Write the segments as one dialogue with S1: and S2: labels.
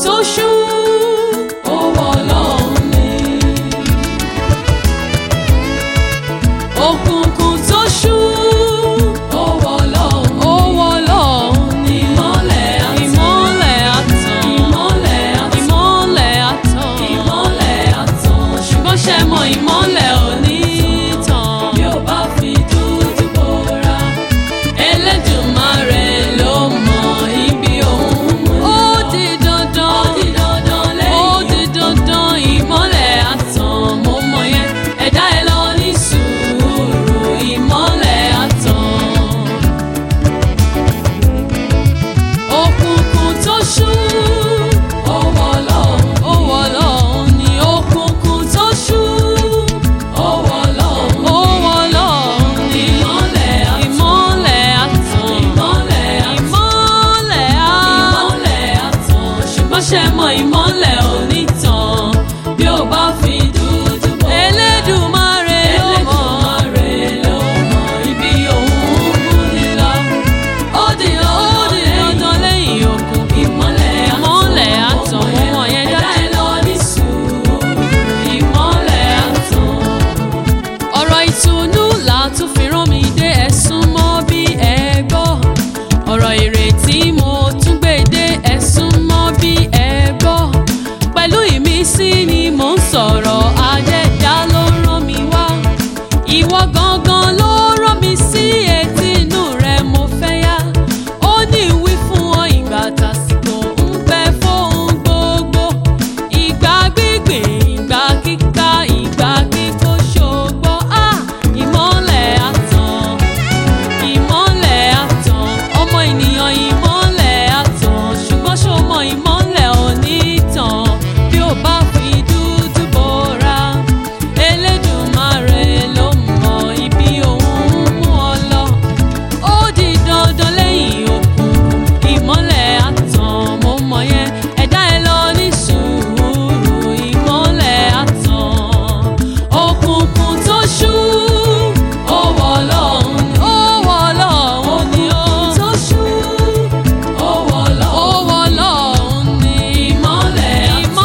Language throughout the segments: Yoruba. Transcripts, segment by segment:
S1: tó ṣú ọwọ́ Ọlọ́run ni. Òkùnkùn tó ṣú ọwọ́ Ọlọ́run ni. Ọwọ́ Ọlọ́run ni. Ìmọ́lẹ̀ àtàn. Ìmọ́lẹ̀ àtàn. Ṣùgbọ́n ṣe mọ̀ ìmọ́lẹ̀ ò ní tàn. Bí ó bá fi dúdú bora, Elédùmarè ló mọ ibi òun mú lọ. Ó di dandan ìmọ́lẹ̀ àtàn. Mo mọ̀ yẹn, ẹ̀dá ẹ lọ ní sùúrù, ìmọ́lẹ̀ àtàn. Òkùnkùn tó ṣú ọwọ́ Ọlọ́run ni. Òkùnkùn tó ṣú ọwọ́ Ọlọ́run ni. Ìmọ́lẹ̀ àtàn. Ṣùgbọ́n ṣe mọ̀ ìmọ́lẹ̀ ò ní tàn bí ó bá fi dúdú bò. Elédùmarè ló mọ̀ ibi òun mú ni lọ. Ó di dandan lẹ́yìn òkun. Ìmọ́lẹ̀ àtàn. Mo mọ̀ yẹn dájú. Ẹ̀dá ẹ lọ ní sùúrù, ìmọ́lẹ̀ àtàn. Ọ̀rọ̀ ìtùnú là tún fi rán mi dé, ẹ súnmọ́ bí ẹ gbọ́. Ọ̀rọ̀ ìrètí mo tún gbé dé, ẹ súnmọ́ bí ẹ gbọ́. Pẹ̀lú ìmísí ni mò ń sọ̀rọ̀, Adẹ́dá ló rán mi wá. Ìwọ gangan ló rán mi sí, etí inú rẹ mo fẹ́ yá. Ó ní wí fún ọ ìgbà tásìkò ń bẹ fóun gbogbo. Ìgbà gbígbìn, ìgbà kíká, ìgbà kíkó ṣògbọ́. Ìmọ́lẹ̀ àtàn. Ọmọ ènìyàn ìmọ́lẹ̀ àtàn. Ṣùgbọ́n ṣó mọ ìmọ́lẹ̀ ò ní tàn bí ó bá fi dúdú bora. Elédùmarè ló mọ ibi òun mú ọ lọ. Ó di dandan lẹ́yìn òkun. Ìmọ́lẹ̀ àtàn. Mo mọ̀ yẹn, ẹ̀dá ẹ lọ ní sùúrù, ìmọ́lẹ̀ àtàn. Òkùnkùn tó ṣú ọwọ́ Ọlọ́run ni. Òkùnkùn tó ṣú ọwọ́ Ọlọ́run ni. Ìmọ́lẹ̀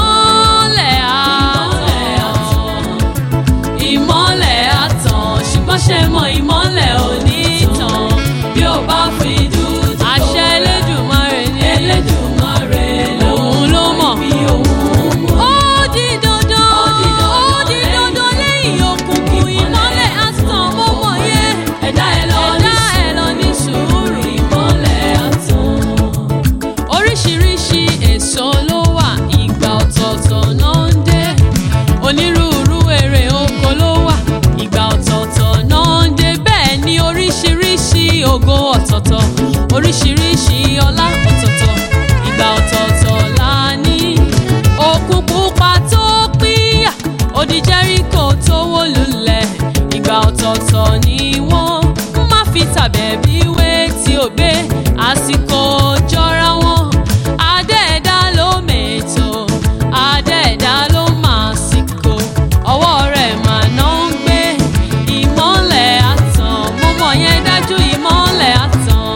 S1: àtàn. Ṣùgbọ́n ṣe mọ̀ ìmọ́lẹ̀ ò ní tàn bí ó bá fi dúdú bò. Àṣẹ Elédùmarè ni. Elédùmarè òun ló mọ̀ ibi òun mú. Ó di dandan lẹ́yìn òkùnkùn. Ìmọ́lẹ̀ àtàn. Mo mọ̀ yẹn, ẹ̀dá ẹ lọ ní sùúrù, ìmọ́lẹ̀ àtàn. Oríṣiríṣi èso ló wà, ìgbà ọ̀tọ̀ọ̀tọ̀ náà ń dé. Onírúurú èrè oko ló wà, ìgbà ọ̀tọ̀ọ̀tọ̀ náà ń dé. Bẹ́ẹ̀ ni oríṣiríṣi ògo ọ̀tọ̀ọ̀tọ̀, oríṣiríṣi ọlá ọ̀tọ̀ọ̀tọ̀, ìgbà ọ̀tọ̀ọ̀tọ̀ la ní. Òkun pupa tó pínyà, odi Jẹ́ríkò tó wó lulẹ̀, ìgbà ọ̀tọ̀ọ̀tọ̀ ni wọ́n. Má fi tàbẹ̀bí wé tí ò gbé, àsìkò jọra wọn. Adẹ́ẹ̀dá ló mètò, Adẹ́ẹ̀dá ló màsìkò, ọwọ́ rẹ̀ mà náà ń gbé. Ìmọ́lẹ̀ àtàn. Mo mọ̀ yẹn dájú, ìmọ́lẹ̀ àtàn.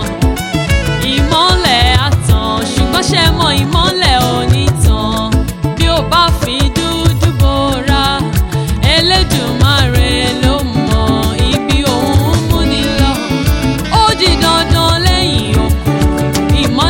S1: Ṣùgbọ́n ṣe mọ̀ ìmọ́lẹ̀ ò ní tàn bí ó bá fi dúdú bora. Elédùmarè ló mọ ibi òun mú ni lọ. Ó di dandan lẹ́yìn òkun.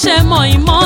S1: ṣe mọ ìmọ̀